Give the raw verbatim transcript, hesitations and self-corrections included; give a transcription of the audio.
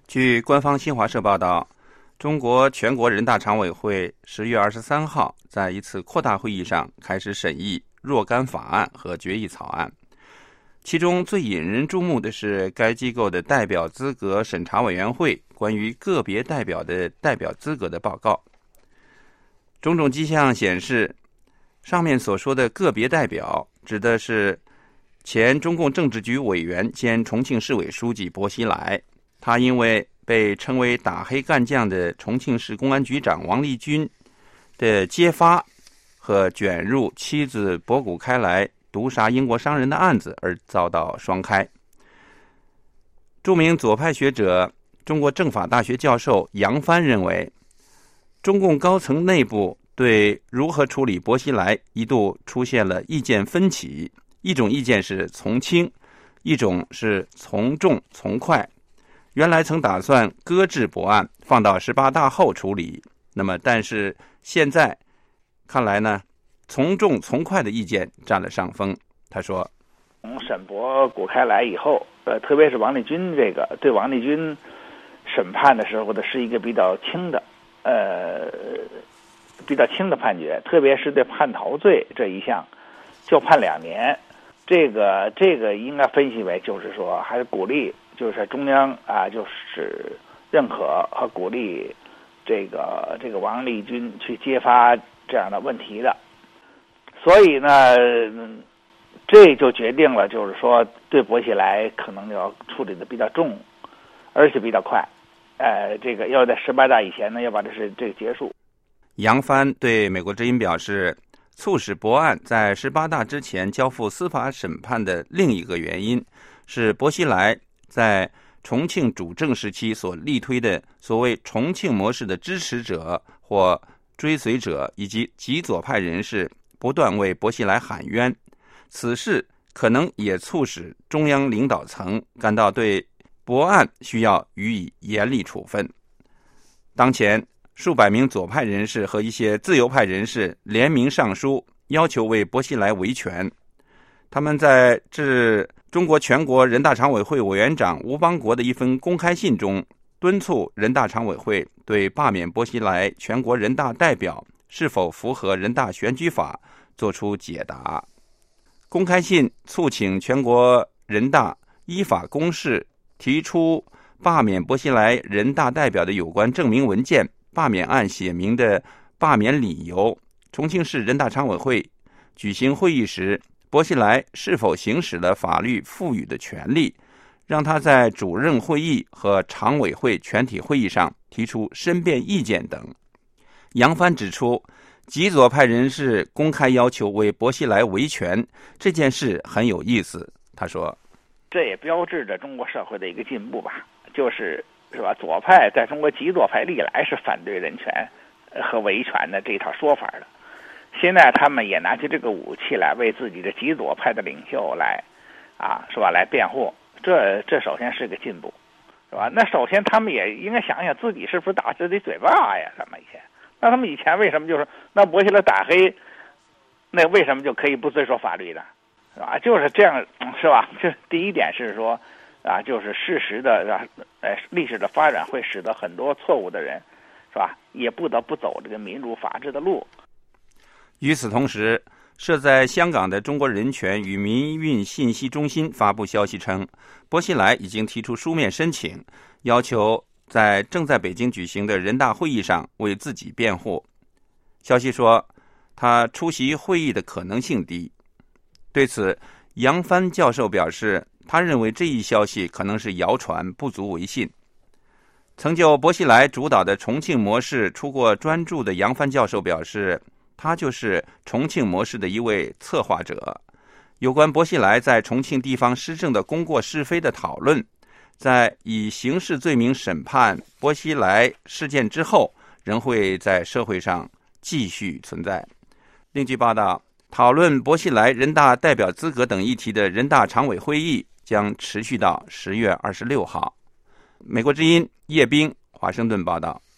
据官方新华社报道，中国全国人大常委会十月二十三号在一次扩大会议上开始审议若干法案和决议草案，其中最引人注目的是该机构的代表资格审查委员会关于个别代表的代表资格的报告。种种迹象显示，上面所说的个别代表指的是前中共政治局委员兼重庆市委书记薄熙来，他因为被称为打黑干将的重庆市公安局长王立军的揭发和卷入妻子博古开来毒杀英国商人的案子而遭到双开。著名左派学者、中国政法大学教授杨帆认为，中共高层内部对如何处理薄熙来一度出现了意见分歧，一种意见是从轻，一种是从重从快。原来曾打算搁置薄案，放到十八大后处理，那么但是现在看来呢，从重从快的意见占了上风。他说， 从沈博古开来以后，呃，特别是王立军这个对王立军审判的时候的是一个比较轻的，呃，比较轻的判决，特别是对叛逃罪这一项，就判两年。这个这个应该分析为就是说，还是鼓励，就是中央啊，就是认可和鼓励这个这个王立军去揭发这样的问题的。所以呢，这就决定了，就是说对薄熙来可能要处理的比较重，而且比较快。呃，这个要在十八大以前呢，要把这事这个结束。 杨帆对美国之音表示，促使薄案在十八大之前交付司法审判的另一个原因是薄熙来在重庆主政时期所力推的所谓重庆模式的支持者或追随者以及极左派人士不断为薄熙来喊冤，此事可能也促使中央领导层感到对薄案需要予以严厉处分。当前数百名左派人士和一些自由派人士联名上书，要求为薄熙来维权。他们在致中国全国人大常委会委员长吴邦国的一封公开信中，敦促人大常委会对罢免薄熙来全国人大代表是否符合人大选举法作出解答。公开信促请全国人大依法公示提出罢免薄熙来人大代表的有关证明文件，罢免案写明的罢免理由，重庆市人大常委会举行会议时，薄熙来是否行使了法律赋予的权利，让他在主任会议和常委会全体会议上提出申辩意见等。杨帆指出，极左派人士公开要求为薄熙来维权，这件事很有意思。他说， 这也标志着中国社会的一个进步吧，就是是吧？左派在中国极左派历来是反对人权和维权的这套说法的，现在他们也拿起这个武器来为自己的极左派的领袖来啊，是吧？来辩护，这这首先是个进步，是吧？那首先他们也应该想想自己是不是打自己嘴巴呀？他们以前，那他们以前为什么就是那薄熙来打黑，那为什么就可以不遵守法律的，是吧？就是这样，是吧？这第一点是说。啊，就是事实的，呃，历史的发展会使得很多错误的人，是吧，也不得不走这个民主法治的路。 与此同时，设在香港的中国人权与民运信息中心发布消息称，薄熙来已经提出书面申请，要求在正在北京举行的人大会议上为自己辩护。消息说，他出席会议的可能性低。对此，杨帆教授表示，他认为这一消息可能是谣传，不足为信。曾就薄熙来主导的重庆模式出过专著的杨帆教授表示，他就是重庆模式的一位策划者。有关薄熙来在重庆地方施政的功过是非的讨论，在以刑事罪名审判薄熙来事件之后，仍会在社会上继续存在。另据报道，讨论薄熙来人大代表资格等议题的人大常委会议将持续到十月二十六号。美国之音叶冰华盛顿报道。